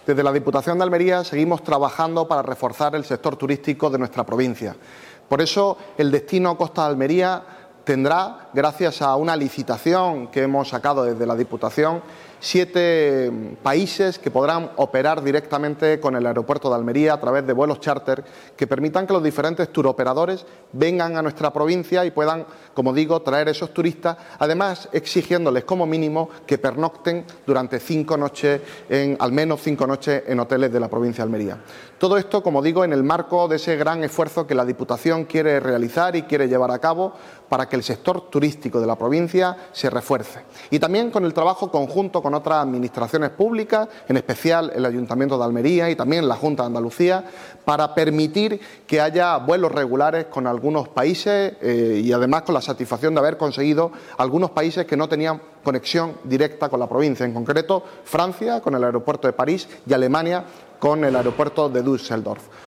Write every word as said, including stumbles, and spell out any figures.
Desde la Diputación de Almería seguimos trabajando para reforzar el sector turístico de nuestra provincia. Por eso, el destino Costa de Almería tendrá, gracias a una licitación que hemos sacado desde la Diputación, siete países que podrán operar directamente con el aeropuerto de Almería a través de vuelos charter que permitan que los diferentes turoperadores vengan a nuestra provincia y puedan, como digo, traer esos turistas, además exigiéndoles como mínimo que pernocten durante cinco noches, en, al menos cinco noches en hoteles de la provincia de Almería. Todo esto, como digo, en el marco de ese gran esfuerzo que la Diputación quiere realizar y quiere llevar a cabo para que el sector turístico de la provincia se refuerce. Y también con el trabajo conjunto con otras administraciones públicas, en especial el Ayuntamiento de Almería y también la Junta de Andalucía, para permitir que haya vuelos regulares con algunos países eh, y además con la satisfacción de haber conseguido algunos países que no tenían conexión directa con la provincia, en concreto Francia con el aeropuerto de París y Alemania con el aeropuerto de Düsseldorf.